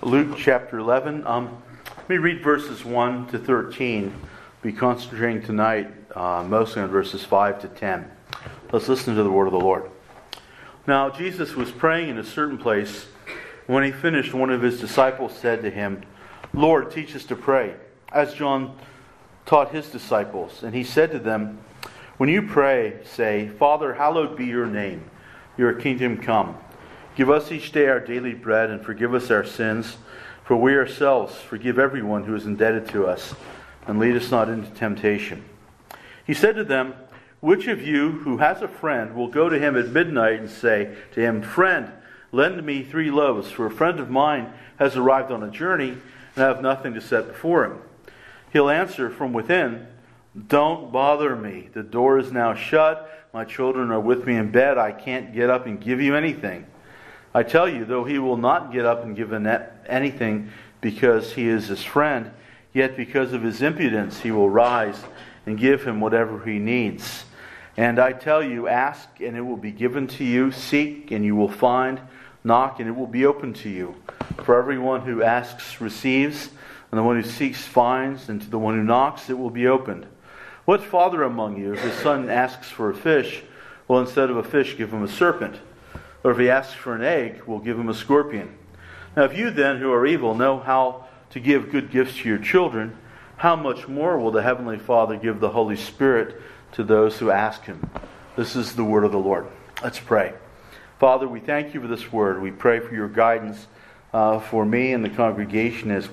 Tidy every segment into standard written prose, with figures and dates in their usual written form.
Luke chapter 11. Let me read verses 1 to 13. Be concentrating tonight mostly on verses 5 to 10. Let's listen to the word of the Lord. Now Jesus was praying in a certain place. When he finished, one of his disciples said to him, "Lord, teach us to pray, as John taught his disciples." And he said to them, "When you pray, say, 'Father, hallowed be your name. Your kingdom come. Give us each day our daily bread, and forgive us our sins, for we ourselves forgive everyone who is indebted to us. And lead us not into temptation.'" He said to them, "Which of you who has a friend will go to him at midnight and say to him, 'Friend, lend me 3 loaves, for a friend of mine has arrived on a journey, and I have nothing to set before him?' He'll answer from within, 'Don't bother me. The door is now shut. My children are with me in bed. I can't get up and give you anything.' I tell you, though he will not get up and give anything because he is his friend, yet because of his impudence he will rise and give him whatever he needs. And I tell you, ask and it will be given to you, seek and you will find, knock and it will be opened to you. For everyone who asks receives, and the one who seeks finds, and to the one who knocks it will be opened. What father among you, if his son asks for a fish, will instead of a fish give him a serpent? Or if he asks for an egg, will give him a scorpion? Now if you then, who are evil, know how to give good gifts to your children, how much more will the Heavenly Father give the Holy Spirit to those who ask Him?" This is the word of the Lord. Let's pray. Father, we thank you for this word. We pray for your guidance for me and the congregation as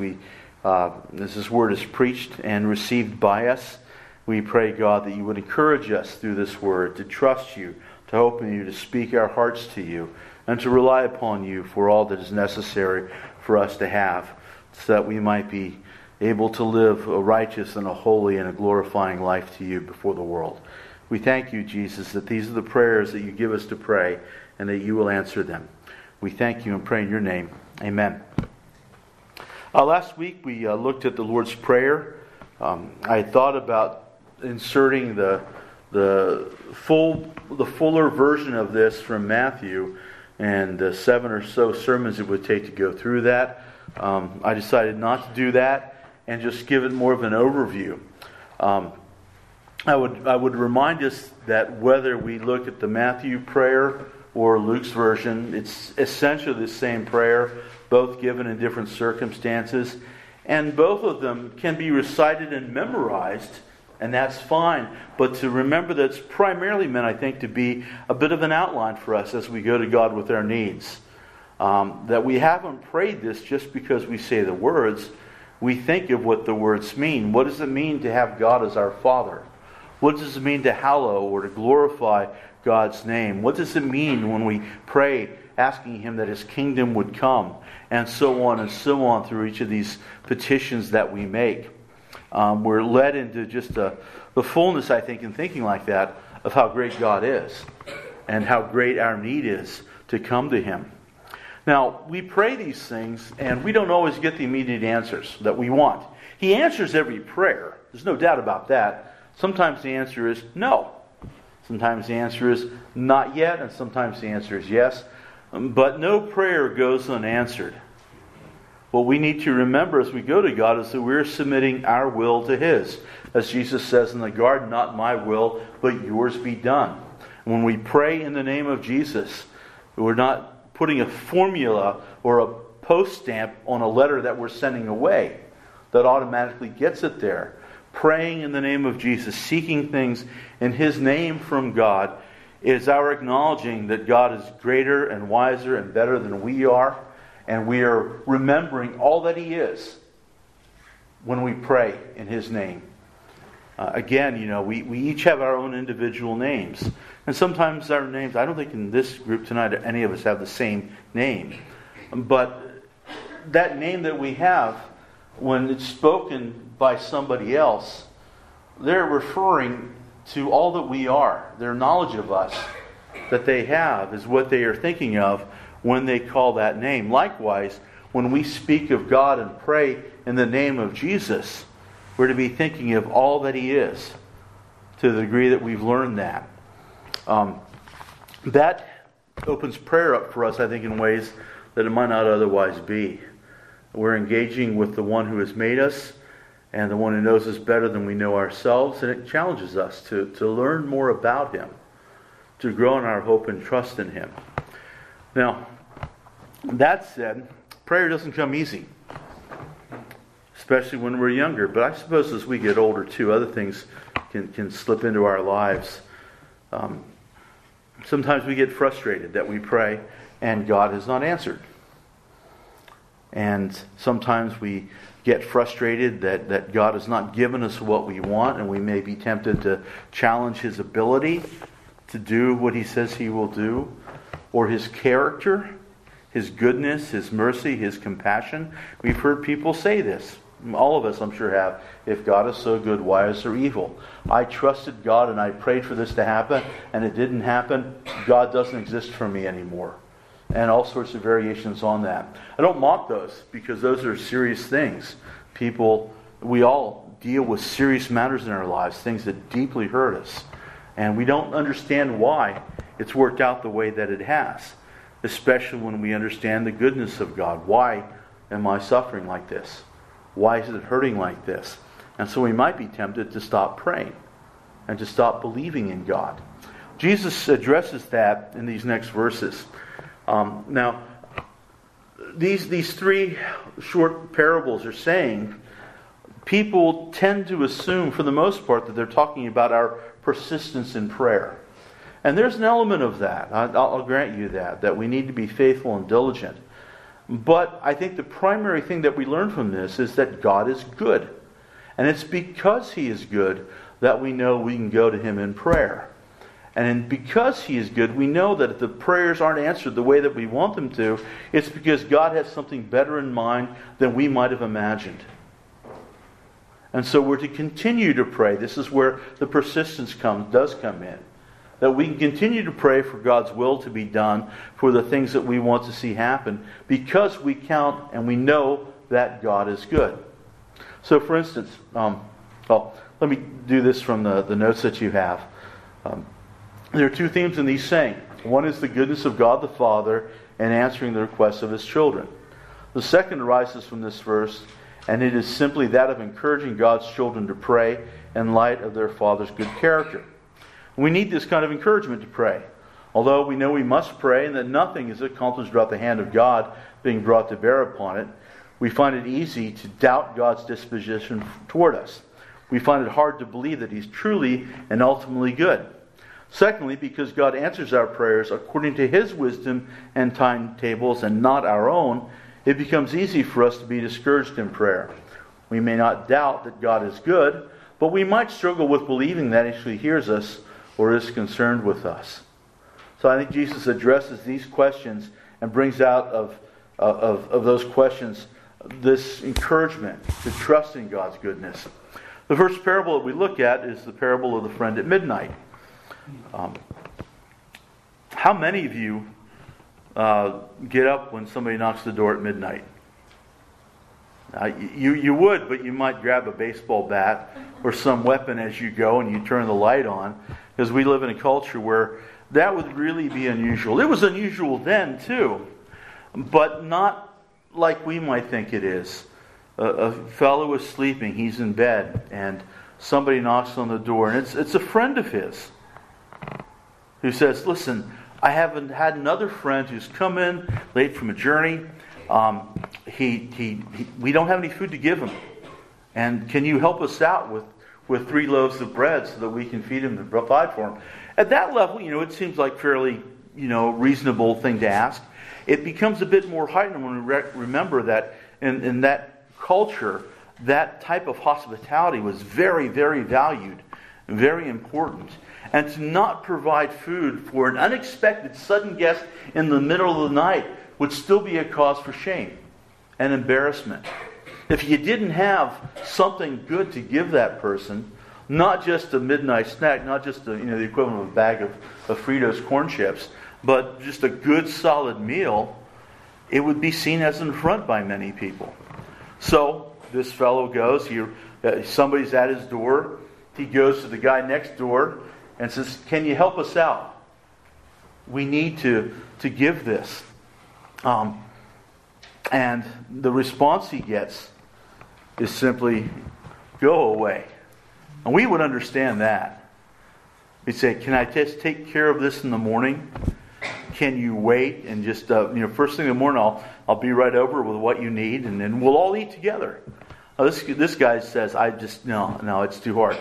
this word is preached and received by us. We pray, God, that you would encourage us through this word to trust you, to hope in you, to speak our hearts to you, and to rely upon you for all that is necessary for us to have, so that we might be able to live a righteous and a holy and a glorifying life to you before the world. We thank you, Jesus, that these are the prayers that you give us to pray, and that you will answer them. We thank you and pray in your name. Amen. Last week we looked at the Lord's Prayer. I thought about inserting the fuller version of this from Matthew, and the 7 or so sermons it would take to go through that. I decided not to do that and just give it more of an overview. I would remind us that whether we look at the Matthew prayer or Luke's version, it's essentially the same prayer, both given in different circumstances, and both of them can be recited and memorized. And that's fine. But to remember that it's primarily meant, I think, to be a bit of an outline for us as we go to God with our needs. That we haven't prayed this just because we say the words. We think of what the words mean. What does it mean to have God as our Father? What does it mean to hallow or to glorify God's name? What does it mean when we pray asking Him that His kingdom would come? And so on through each of these petitions that we make. We're led into just the fullness, I think, in thinking like that, of how great God is and how great our need is to come to Him. Now, we pray these things, and we don't always get the immediate answers that we want. He answers every prayer. There's no doubt about that. Sometimes the answer is no. Sometimes the answer is not yet, and sometimes the answer is yes. But no prayer goes unanswered. What we need to remember as we go to God is that we're submitting our will to His. As Jesus says in the garden, "Not my will, but yours be done." When we pray in the name of Jesus, we're not putting a formula or a post stamp on a letter that we're sending away that automatically gets it there. Praying in the name of Jesus, seeking things in His name from God, is our acknowledging that God is greater and wiser and better than we are. And we are remembering all that He is when we pray in His name. Again, we each have our own individual names. And sometimes our names, I don't think in this group tonight any of us have the same name. But that name that we have, when it's spoken by somebody else, they're referring to all that we are. Their knowledge of us that they have is what they are thinking of when they call that name. Likewise, when we speak of God and pray in the name of Jesus, we're to be thinking of all that He is, to the degree that we've learned that. That opens prayer up for us, I think, in ways that it might not otherwise be. We're engaging with the one who has made us and the one who knows us better than we know ourselves. And it challenges us to learn more about Him, to grow in our hope and trust in Him. Now, that said, prayer doesn't come easy, especially when we're younger. But I suppose as we get older too, other things can slip into our lives. Sometimes we get frustrated that we pray and God has not answered. And sometimes we get frustrated that God has not given us what we want, and we may be tempted to challenge His ability to do what He says He will do, or His character, His goodness, His mercy, His compassion. We've heard people say this. All of us, I'm sure, have. If God is so good, why is there evil? I trusted God and I prayed for this to happen, and it didn't happen. God doesn't exist for me anymore. And all sorts of variations on that. I don't mock those, because those are serious things. We all deal with serious matters in our lives, things that deeply hurt us. And we don't understand why it's worked out the way that it has. Especially when we understand the goodness of God. Why am I suffering like this? Why is it hurting like this? And so we might be tempted to stop praying and to stop believing in God. Jesus addresses that in these next verses. Now, these three short parables are saying people tend to assume, for the most part, that they're talking about our persistence in prayer. And there's an element of that. I'll grant you that we need to be faithful and diligent. But I think the primary thing that we learn from this is that God is good. And it's because He is good that we know we can go to Him in prayer. And because He is good, we know that if the prayers aren't answered the way that we want them to, it's because God has something better in mind than we might have imagined. And so we're to continue to pray. This is where the persistence does come in. That we can continue to pray for God's will to be done, for the things that we want to see happen, because we count and we know that God is good. So for instance, let me do this from the notes that you have. There are two themes in these sayings. One is the goodness of God the Father and answering the requests of His children. The second arises from this verse, and it is simply that of encouraging God's children to pray in light of their Father's good character. We need this kind of encouragement to pray. Although we know we must pray and that nothing is accomplished without the hand of God being brought to bear upon it, we find it easy to doubt God's disposition toward us. We find it hard to believe that He's truly and ultimately good. Secondly, because God answers our prayers according to His wisdom and timetables and not our own, it becomes easy for us to be discouraged in prayer. We may not doubt that God is good, but we might struggle with believing that He actually hears us or is concerned with us. So I think Jesus addresses these questions and brings out of those questions this encouragement to trust in God's goodness. The first parable that we look at is the parable of the friend at midnight. How many of you get up when somebody knocks the door at midnight? You would, but you might grab a baseball bat or some weapon as you go and you turn the light on, because we live in a culture where that would really be unusual. It was unusual then too, but not like we might think it is. A fellow is sleeping, he's in bed, and somebody knocks on the door, and it's a friend of his who says, listen, I haven't had another friend who's come in late from a journey. We don't have any food to give him. And can you help us out with 3 loaves of bread so that we can feed him and provide for him? At that level, it seems like fairly, reasonable thing to ask. It becomes a bit more heightened when we remember that in that culture, that type of hospitality was very, very valued, very important. And to not provide food for an unexpected sudden guest in the middle of the night would still be a cause for shame and embarrassment. If you didn't have something good to give that person, not just a midnight snack, not just the equivalent of a bag of Fritos corn chips, but just a good solid meal, it would be seen as an affront by many people. So this fellow goes, somebody's at his door, he goes to the guy next door and says, can you help us out? We need to give this. And the response he gets is simply, go away. And we would understand that. He'd say, can I just take care of this in the morning? Can you wait and just, first thing in the morning I'll be right over with what you need, and then we'll all eat together. This guy says, no, it's too hard.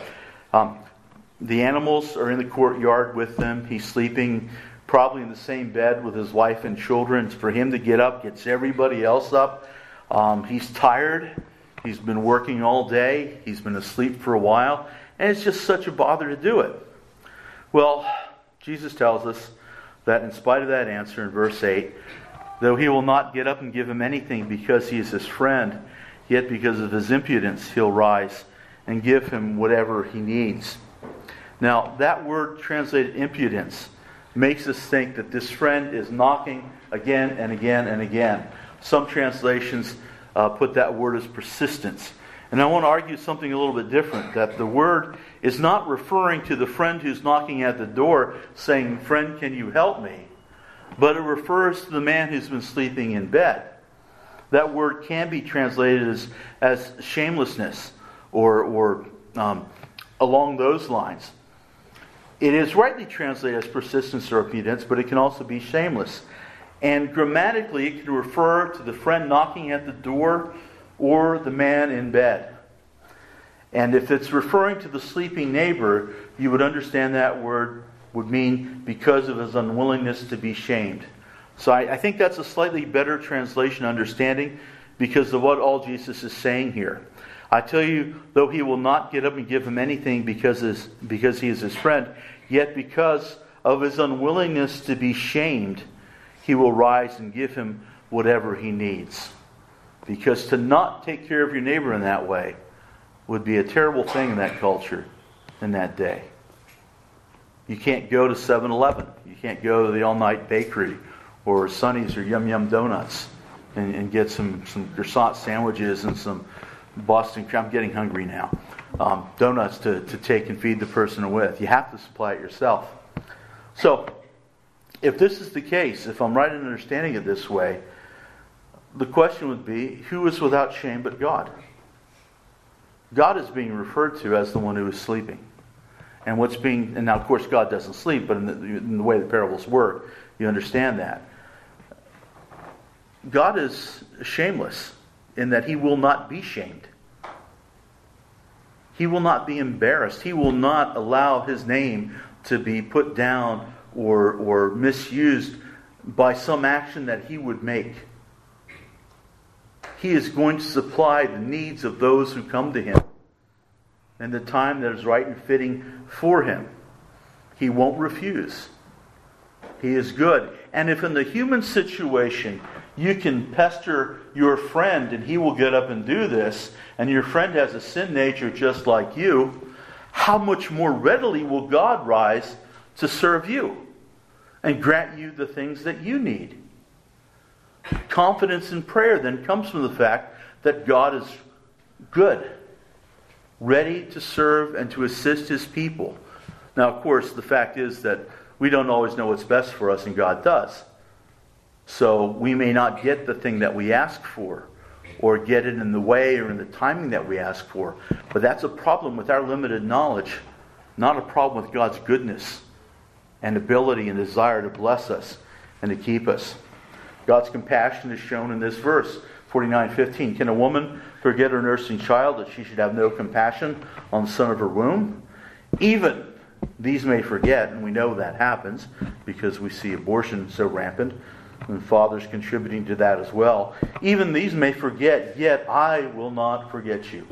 The animals are in the courtyard with them. He's sleeping probably in the same bed with his wife and children. For him to get up gets everybody else up. He's tired. He's been working all day. He's been asleep for a while. And it's just such a bother to do it. Well, Jesus tells us that in spite of that answer in verse 8, though he will not get up and give him anything because he is his friend, yet because of his impudence he'll rise and give him whatever he needs. Now, that word translated impudence makes us think that this friend is knocking again and again and again. Some translations put that word as persistence. And I want to argue something a little bit different, that the word is not referring to the friend who's knocking at the door saying, friend, can you help me? But it refers to the man who's been sleeping in bed. That word can be translated as shamelessness or along those lines. It is rightly translated as persistence or impudence, but it can also be shameless. And grammatically, it can refer to the friend knocking at the door or the man in bed. And if it's referring to the sleeping neighbor, you would understand that word would mean because of his unwillingness to be shamed. So I think that's a slightly better translation understanding because of what all Jesus is saying here. I tell you, though he will not get up and give him anything because he is his friend, yet because of his unwillingness to be shamed, he will rise and give him whatever he needs. Because to not take care of your neighbor in that way would be a terrible thing in that culture, in that day. You can't go to 7-Eleven. You can't go to the all-night bakery or Sonny's or Yum Yum Donuts and get some croissant sandwiches and some Boston cream. I'm getting hungry now. Donuts to take and feed the person with. You have to supply it yourself. So, if this is the case, if I'm right in understanding it this way, the question would be, who is without shame but God? God is being referred to as the one who is sleeping. And now of course God doesn't sleep, but in the way the parables work, you understand that. God is shameless in that he will not be shamed. He will not be embarrassed. He will not allow his name to be put down or misused by some action that he would make. He is going to supply the needs of those who come to him in the time that is right and fitting for him. He won't refuse. He is good. And if in the human situation you can pester your friend and he will get up and do this, and your friend has a sin nature just like you, how much more readily will God rise to serve you and grant you the things that you need? Confidence in prayer then comes from the fact that God is good, ready to serve and to assist his people. Now, of course, the fact is that we don't always know what's best for us, and God does. So we may not get the thing that we ask for, or get it in the way or in the timing that we ask for. But that's a problem with our limited knowledge, not a problem with God's goodness and ability and desire to bless us and to keep us. God's compassion is shown in this verse, 49:15. Can a woman forget her nursing child that she should have no compassion on the son of her womb? Even these may forget, and we know that happens because we see abortion so rampant, and fathers contributing to that as well. Even these may forget, yet I will not forget you.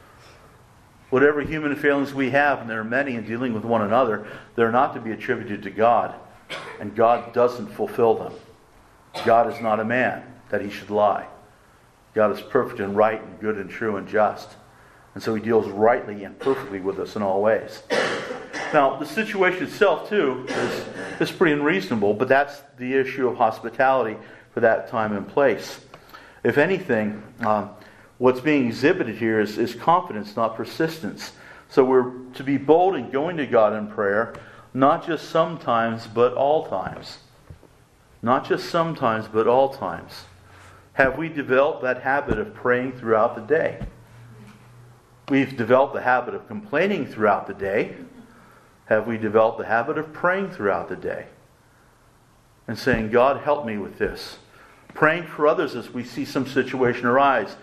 Whatever human failings we have, and there are many in dealing with one another, they're not to be attributed to God, and God doesn't fulfill them. God is not a man that he should lie. God is perfect and right and good and true and just. And so he deals rightly and perfectly with us in all ways. Now, the situation itself, too, is pretty unreasonable, but that's the issue of hospitality for that time and place. If anything, what's being exhibited here is confidence, not persistence. So we're to be bold in going to God in prayer, not just sometimes, but all times. Not just sometimes, but all times. Have we developed that habit of praying throughout the day? We've developed the habit of complaining throughout the day. Have we developed the habit of praying throughout the day? And saying, God, help me with this. Praying for others as we see some situation arise.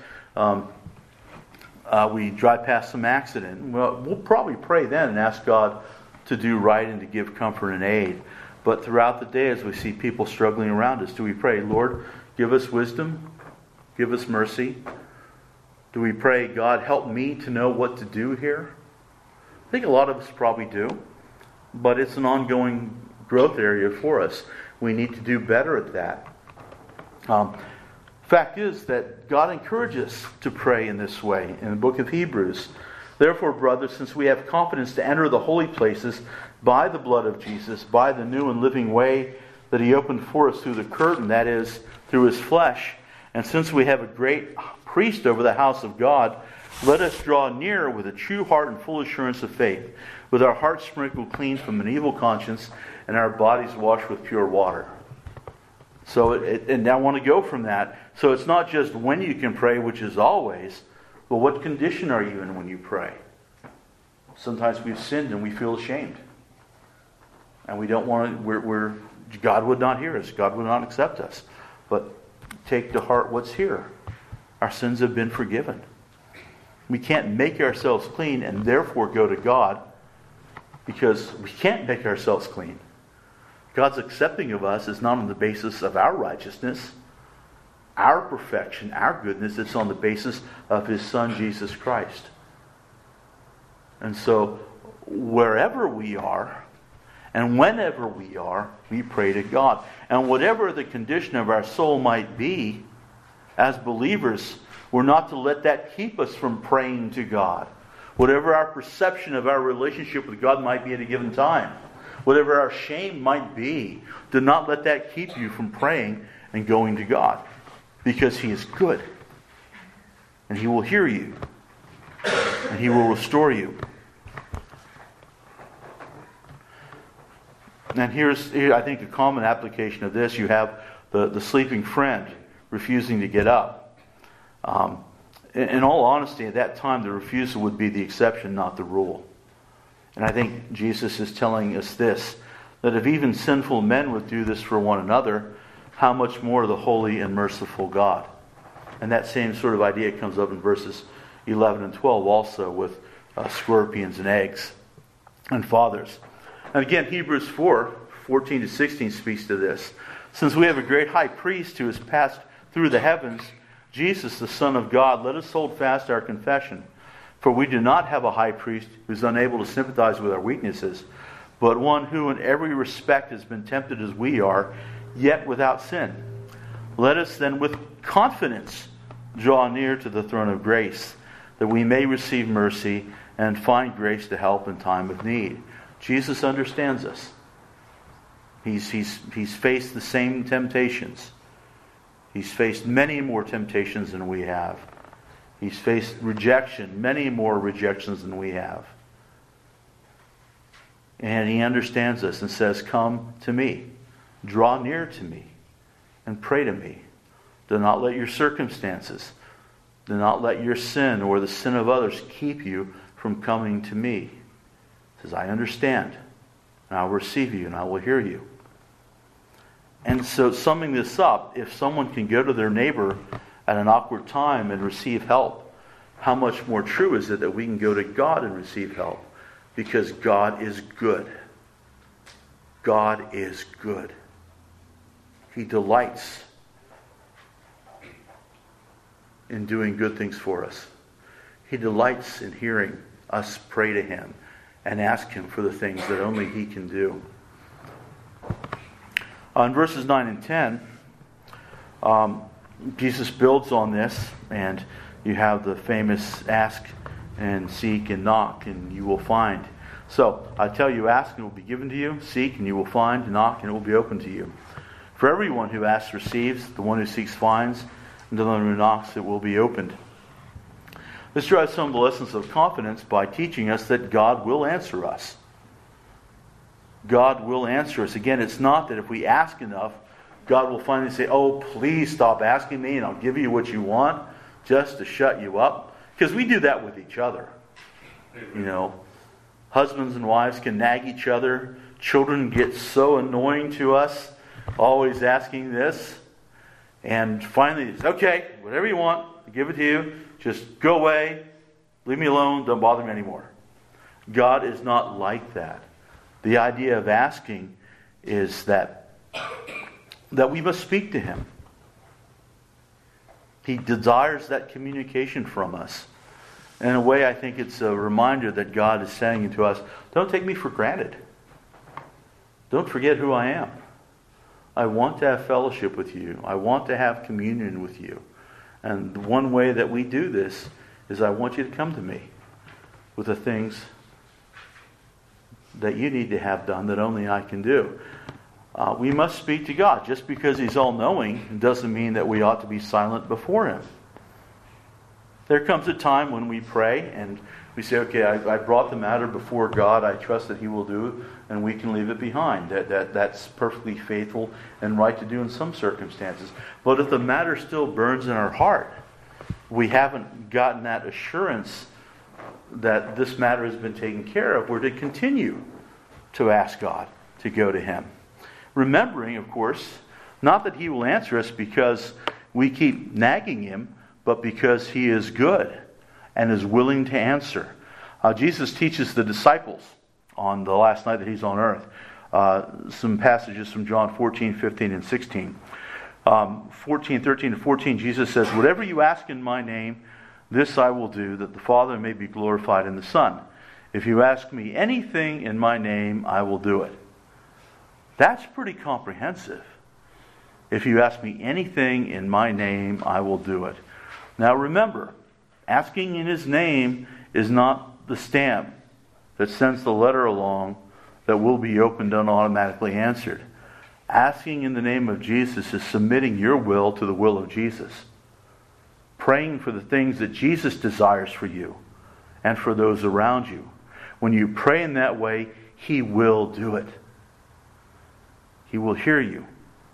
We drive past some accident. Well, we'll probably pray then and ask God to do right and to give comfort and aid. But throughout the day, as we see people struggling around us, do we pray, Lord, give us wisdom, give us mercy? Do we pray, God, help me to know what to do here? I think a lot of us probably do, but it's an ongoing growth area for us. We need to do better at that. Fact is that God encourages us to pray in this way in the book of Hebrews. Therefore, brothers, since we have confidence to enter the holy places by the blood of Jesus, by the new and living way that He opened for us through the curtain, that is, through His flesh, and since we have a great priest over the house of God, let us draw near with a true heart and full assurance of faith, with our hearts sprinkled clean from an evil conscience and our bodies washed with pure water. So, and I want to go from that. So it's not just when you can pray, which is always, but what condition are you in when you pray? Sometimes we've sinned and we feel ashamed. And we don't want to, God would not hear us. God would not accept us. But take to heart what's here. Our sins have been forgiven. We can't make ourselves clean and therefore go to God because we can't make ourselves clean. God's accepting of us is not on the basis of our righteousness, our perfection, our goodness. It's on the basis of His Son, Jesus Christ. And so, wherever we are, and whenever we are, we pray to God. And whatever the condition of our soul might be, as believers, we're not to let that keep us from praying to God. Whatever our perception of our relationship with God might be at a given time, whatever our shame might be, do not let that keep you from praying and going to God. Because He is good. And He will hear you. And He will restore you. And here's, I think, a common application of this. You have the sleeping friend refusing to get up. In all honesty, at that time, the refusal would be the exception, not the rule. And I think Jesus is telling us this, that if even sinful men would do this for one another, how much more the holy and merciful God. And that same sort of idea comes up in verses 11 and 12 also with scorpions and eggs and fathers. And again, Hebrews 4:14 to 16 speaks to this. Since we have a great high priest who has passed through the heavens, Jesus, the Son of God, let us hold fast our confession. For we do not have a high priest who is unable to sympathize with our weaknesses, but one who in every respect has been tempted as we are, yet without sin. Let us then with confidence draw near to the throne of grace, that we may receive mercy and find grace to help in time of need. Jesus understands us. He's faced the same temptations. He's faced many more temptations than we have. He's faced rejection, many more rejections than we have. And He understands us and says, come to me. Draw near to me and pray to me. Do not let your circumstances, do not let your sin or the sin of others keep you from coming to me. He says, I understand, and I'll receive you, and I will hear you. And so, summing this up, if someone can go to their neighbor at an awkward time and receive help, how much more true is it that we can go to God and receive help? Because God is good. God is good. He delights in doing good things for us. He delights in hearing us pray to Him and ask Him for the things that only He can do. In verses 9 and 10, Jesus builds on this, and you have the famous ask and seek and knock and you will find. So, I tell you, ask and it will be given to you, seek and you will find, knock and it will be open to you. For everyone who asks receives, the one who seeks finds, and to the one who knocks it will be opened. This drives some of the lessons of confidence by teaching us that God will answer us. God will answer us. Again, it's not that if we ask enough, God will finally say, oh, please stop asking me and I'll give you what you want, just to shut you up. Because we do that with each other. You know, husbands and wives can nag each other. Children get so annoying to us, always asking this. And finally, it's okay, whatever you want, I'll give it to you. Just go away, leave me alone, don't bother me anymore. God is not like that. The idea of asking is that we must speak to Him. He desires that communication from us. In a way, I think it's a reminder that God is saying to us, don't take me for granted. Don't forget who I am. I want to have fellowship with you. I want to have communion with you. And one way that we do this is I want you to come to me with the things that you need to have done that only I can do. We must speak to God. Just because He's all-knowing doesn't mean that we ought to be silent before Him. There comes a time when we pray and we say, okay, I brought the matter before God. I trust that He will do, and we can leave it behind. That's perfectly faithful and right to do in some circumstances. But if the matter still burns in our heart, we haven't gotten that assurance that this matter has been taken care of, we're to continue to ask God to go to Him. Remembering, of course, not that He will answer us because we keep nagging Him, but because He is good and is willing to answer. Jesus teaches the disciples on the last night that He's on earth some passages from John 14, 15, and 16. 13 to 14, Jesus says, whatever you ask in my name, this I will do, that the Father may be glorified in the Son. If you ask me anything in my name, I will do it. That's pretty comprehensive. If you ask me anything in my name, I will do it. Now remember, asking in His name is not the stamp that sends the letter along that will be opened and automatically answered. Asking in the name of Jesus is submitting your will to the will of Jesus. Praying for the things that Jesus desires for you and for those around you. When you pray in that way, He will do it. He will hear you.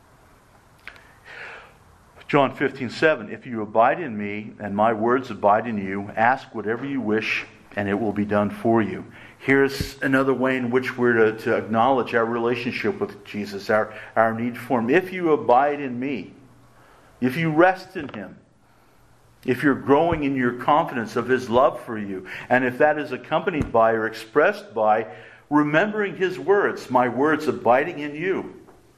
John 15:7, if you abide in me and my words abide in you, ask whatever you wish and it will be done for you. Here's another way in which we're to acknowledge our relationship with Jesus, our need for Him. If you abide in me, if you rest in Him, if you're growing in your confidence of His love for you, and if that is accompanied by or expressed by remembering His words, my words abiding in you,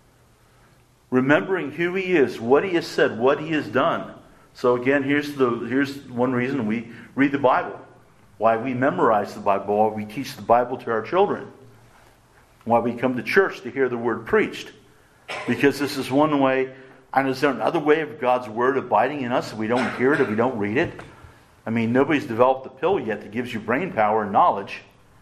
remembering who He is, what He has said, what He has done. So again, here's one reason we read the Bible. Why we memorize the Bible, why we teach the Bible to our children. Why we come to church to hear the Word preached. Because this is one way, and is there another way of God's Word abiding in us if we don't hear it, if we don't read it? I mean, nobody's developed the pill yet that gives you brain power and knowledge.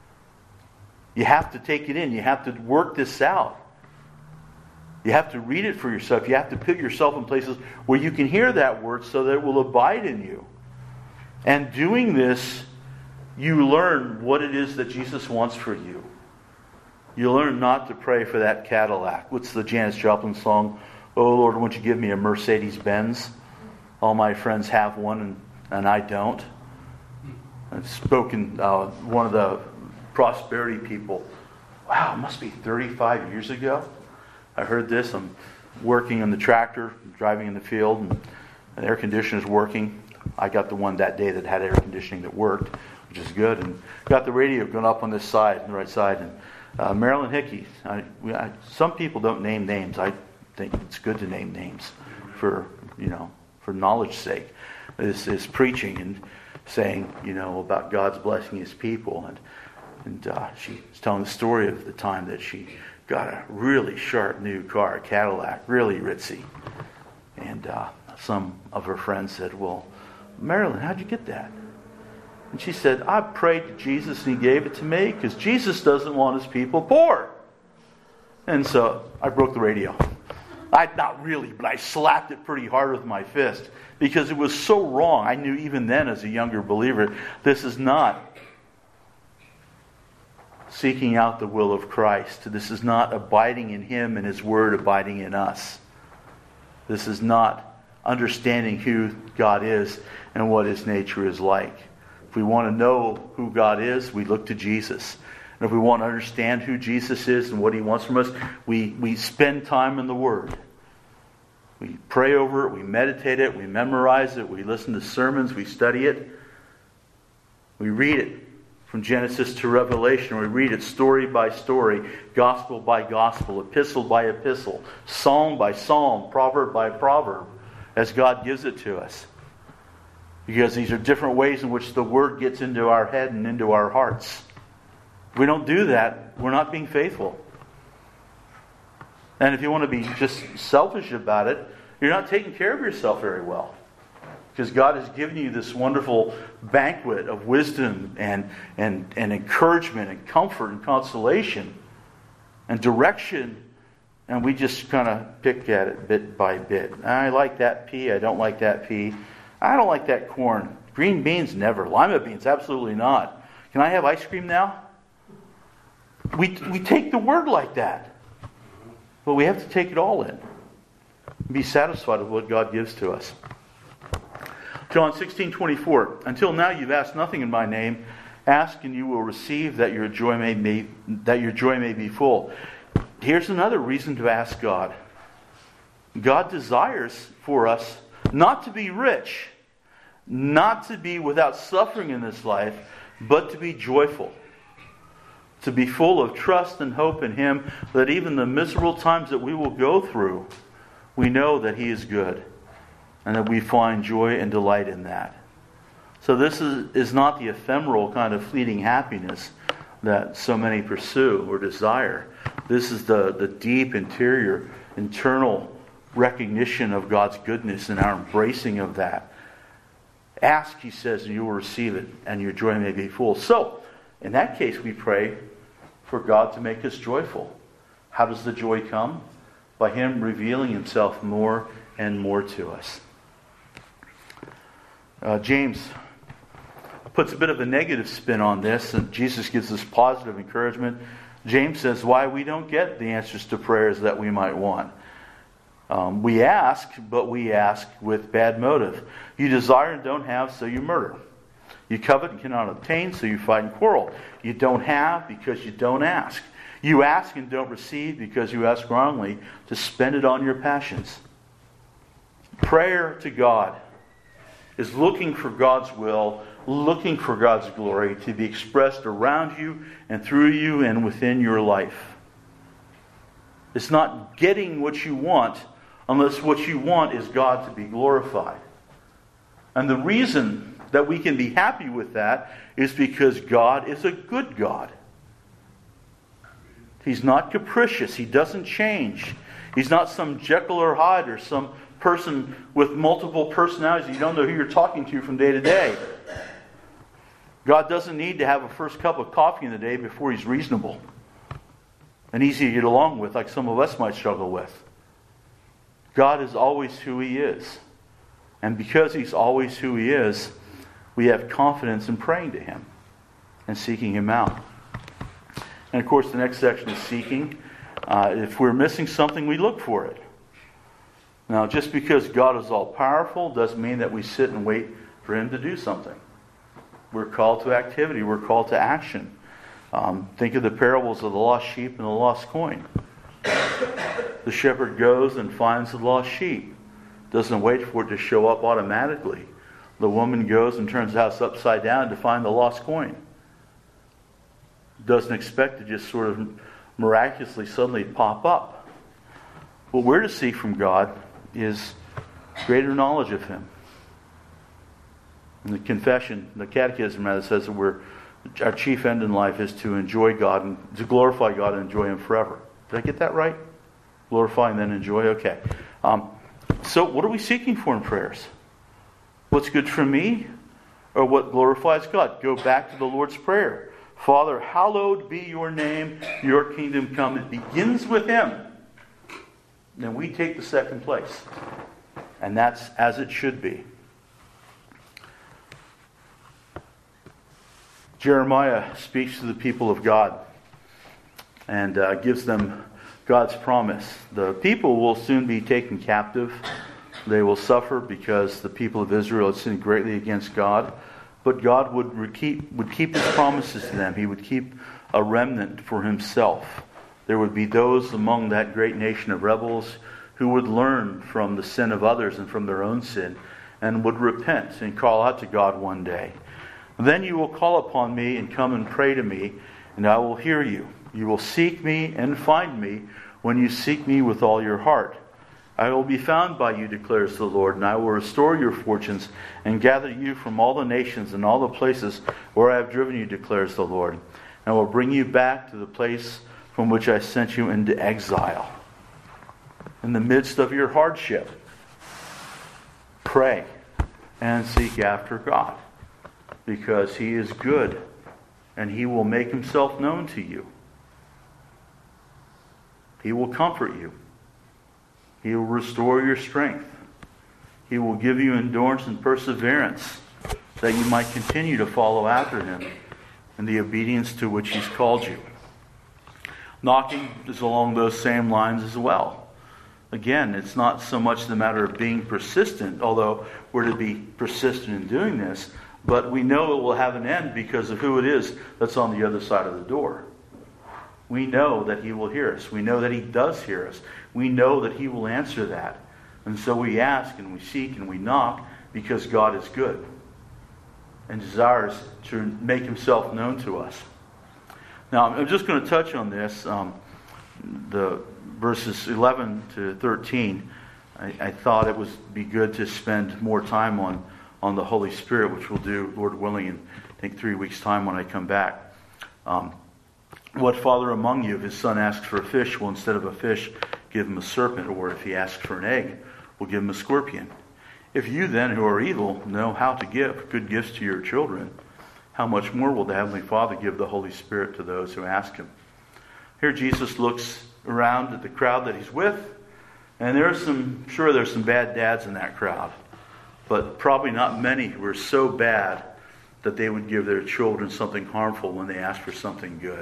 You have to take it in. You have to work this out. You have to read it for yourself. You have to put yourself in places where you can hear that Word so that it will abide in you. And doing this, you learn what it is that Jesus wants for you. You learn not to pray for that Cadillac. What's the Janis Joplin song? Oh Lord, won't you give me a Mercedes-Benz? All my friends have one and I don't. I've spoken, one of the prosperity people. Wow, it must be 35 years ago. I heard this. I'm working on the tractor, driving in the field, and the air conditioner's working. I got the one that day that had air conditioning that worked, which is good. And got the radio going up on this side, on the right side. And Marilyn Hickey. Some people don't name names. I think it's good to name names for knowledge's sake. Is preaching and saying, about God's blessing His people. And she's telling the story of the time that she got a really sharp new car, a Cadillac, really ritzy. And some of her friends said, well, Marilyn, how'd you get that? And she said, I prayed to Jesus and He gave it to me because Jesus doesn't want His people poor. And so I broke the radio. Not really, but I slapped it pretty hard with my fist because it was so wrong. I knew even then as a younger believer, this is not seeking out the will of Christ. This is not abiding in Him and His Word abiding in us. This is not understanding who God is and what His nature is like. If we want to know who God is, we look to Jesus. And if we want to understand who Jesus is and what He wants from us, we spend time in the Word. We pray over it, we meditate it, we memorize it, we listen to sermons, we study it. We read it from Genesis to Revelation. We read it story by story, gospel by gospel, epistle by epistle, psalm by psalm, proverb by proverb, as God gives it to us. Because these are different ways in which the Word gets into our head and into our hearts. If we don't do that, we're not being faithful. And if you want to be just selfish about it, you're not taking care of yourself very well. Because God has given you this wonderful banquet of wisdom and encouragement and comfort and consolation and direction. And we just kind of pick at it bit by bit. I like that pea. I don't like that pea. I don't like that corn. Green beans, never. Lima beans, absolutely not. Can I have ice cream now? We take the Word like that. But we have to take it all in. Be satisfied with what God gives to us. John 16:24. Until now you've asked nothing in my name. Ask and you will receive, that your joy may be full. Here's another reason to ask God. God desires for us not to be rich, not to be without suffering in this life, but to be joyful. To be full of trust and hope in Him, that even the miserable times that we will go through, we know that He is good. And that we find joy and delight in that. So this is not the ephemeral kind of fleeting happiness that so many pursue or desire. This is the deep interior, internal recognition of God's goodness and our embracing of that. Ask, He says, and you will receive it, and your joy may be full. So, in that case, we pray for God to make us joyful. How does the joy come? By Him revealing Himself more and more to us. James puts a bit of a negative spin on this, and Jesus gives us positive encouragement. James says why we don't get the answers to prayers that we might want. We ask, but we ask with bad motive. You desire and don't have, so you murder. You covet and cannot obtain, so you fight and quarrel. You don't have because you don't ask. You ask and don't receive because you ask wrongly to spend it on your passions. Prayer to God is looking for God's will, looking for God's glory to be expressed around you and through you and within your life. It's not getting what you want unless what you want is God to be glorified. And the reason that we can be happy with that is because God is a good God. He's not capricious. He doesn't change. He's not some Jekyll or Hyde or some person with multiple personalities. You don't know who you're talking to from day to day. God doesn't need to have a first cup of coffee in the day before He's reasonable and easy to get along with, like some of us might struggle with. God is always who He is. And because He's always who He is, we have confidence in praying to Him and seeking Him out. And of course, the next section is seeking. If we're missing something, we look for it. Now, just because God is all-powerful doesn't mean that we sit and wait for Him to do something. We're called to activity. We're called to action. Think of the parables of the lost sheep and the lost coin. The shepherd goes and finds the lost sheep. Doesn't wait for it to show up automatically. The woman goes and turns the house upside down to find the lost coin. Doesn't expect to just sort of miraculously suddenly pop up. What we're to seek from God is greater knowledge of Him. And the confession, the catechism rather, says that our chief end in life is to enjoy God and to glorify God and enjoy Him forever. Did I get that right? Glorify and then enjoy? Okay. So what are we seeking for in prayers? What's good for me or what glorifies God? Go back to the Lord's Prayer. Father, hallowed be your name, your kingdom come. It begins with Him. Then we take the second place. And that's as it should be. Jeremiah speaks to the people of God and gives them God's promise. The people will soon be taken captive. They will suffer because the people of Israel had sinned greatly against God. But God would keep His promises to them. He would keep a remnant for Himself. There would be those among that great nation of rebels who would learn from the sin of others and from their own sin and would repent and call out to God one day. Then you will call upon me and come and pray to me, and I will hear you. You will seek me and find me when you seek me with all your heart. I will be found by you, declares the Lord, and I will restore your fortunes and gather you from all the nations and all the places where I have driven you, declares the Lord. And I will bring you back to the place from which I sent you into exile. In the midst of your hardship, pray and seek after God, because He is good and He will make Himself known to you. He will comfort you. He will restore your strength. He will give you endurance and perseverance that you might continue to follow after Him in the obedience to which He's called you. Knocking is along those same lines as well. Again, it's not so much the matter of being persistent, although we're to be persistent in doing this, but we know it will have an end because of who it is that's on the other side of the door. We know that He will hear us. We know that He does hear us. We know that He will answer that. And so we ask and we seek and we knock because God is good and desires to make Himself known to us. Now, I'm just going to touch on this, the verses 11 to 13. I thought it would be good to spend more time on the Holy Spirit, which we'll do, Lord willing, in I think 3 weeks' time when I come back. What father among you, if his son asks for a fish, will instead of a fish give him a serpent? Or if he asks for an egg, will give him a scorpion? If you then, who are evil, know how to give good gifts to your children, how much more will the Heavenly Father give the Holy Spirit to those who ask Him? Here Jesus looks around at the crowd that He's with, and there's some bad dads in that crowd, but probably not many who are so bad that they would give their children something harmful when they ask for something good.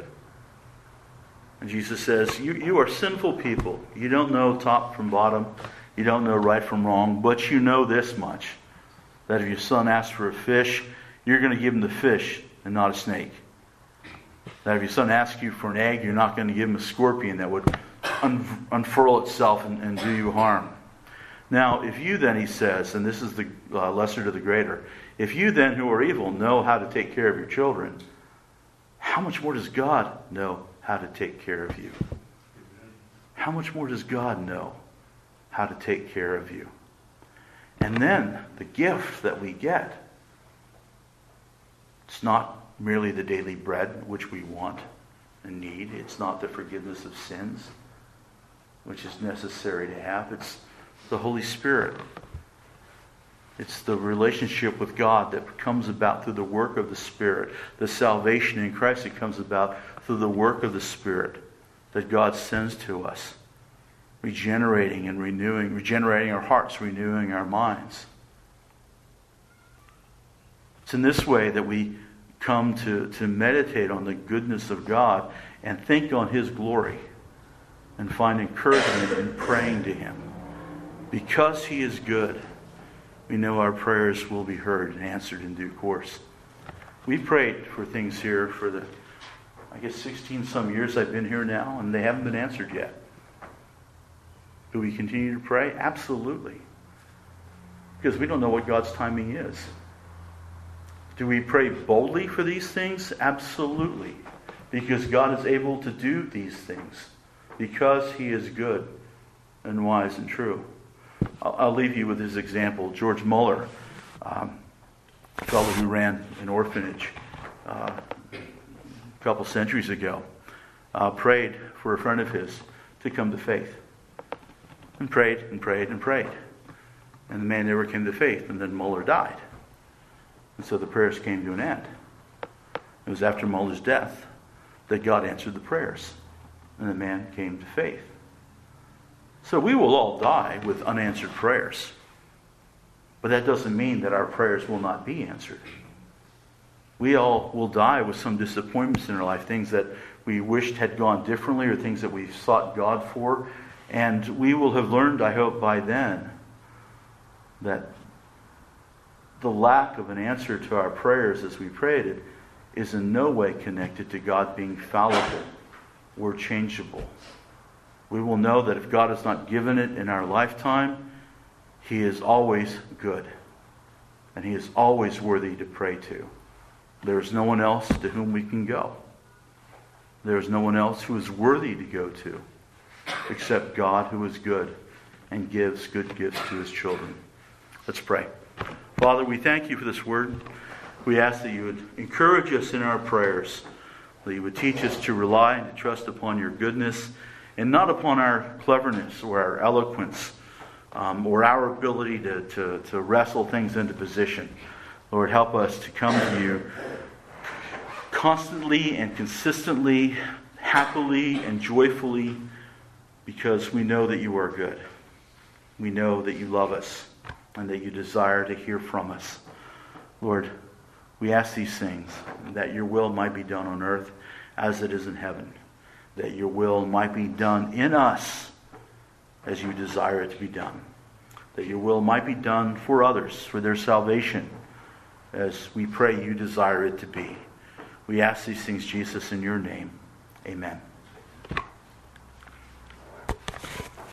And Jesus says, you are sinful people. You don't know top from bottom. You don't know right from wrong. But you know this much, that if your son asks for a fish, you're going to give him the fish and not a snake. That if your son asks you for an egg, you're not going to give him a scorpion that would unfurl itself and do you harm. Now, if you then, he says, and this is the lesser to the greater, if you then who are evil know how to take care of your children, how much more does God know how to take care of you? How much more does God know how to take care of you? And then the gift that we get, it's not merely the daily bread which we want and need. It's not the forgiveness of sins, which is necessary to have. It's the Holy Spirit. It's the relationship with God that comes about through the work of the Spirit. The salvation in Christ that comes about through the work of the Spirit that God sends to us. Regenerating and renewing, regenerating our hearts, renewing our minds. It's in this way that we come to meditate on the goodness of God and think on His glory and find encouragement in praying to Him. Because He is good, we know our prayers will be heard and answered in due course. We prayed for things here for the, 16 some years I've been here now, and they haven't been answered yet. Do we continue to pray? Absolutely. Because we don't know what God's timing is. Do we pray boldly for these things? Absolutely. Because God is able to do these things. Because He is good and wise and true. I'll leave you with his example. George Muller, a fellow who ran an orphanage a couple centuries ago, prayed for a friend of his to come to faith. And prayed and prayed and prayed. And the man never came to faith, and then Muller died. And so the prayers came to an end. It was after Muller's death that God answered the prayers, and the man came to faith. So we will all die with unanswered prayers. But that doesn't mean that our prayers will not be answered. We all will die with some disappointments in our life, things that we wished had gone differently, or things that we've sought God for. And we will have learned, I hope, by then, that the lack of an answer to our prayers as we prayed it is in no way connected to God being fallible or changeable. We will know that if God has not given it in our lifetime, He is always good. And He is always worthy to pray to. There is no one else to whom we can go. There is no one else who is worthy to go to except God, who is good and gives good gifts to His children. Let's pray. Father, we thank You for this word. We ask that You would encourage us in our prayers, that You would teach us to rely and to trust upon Your goodness and not upon our cleverness or our eloquence or our ability to wrestle things into position. Lord, help us to come to You constantly and consistently, happily and joyfully, because we know that You are good. We know that You love us and that You desire to hear from us. Lord, we ask these things, that Your will might be done on earth as it is in heaven, that Your will might be done in us as You desire it to be done, that Your will might be done for others, for their salvation, as we pray You desire it to be. We ask these things, Jesus, in Your name. Amen.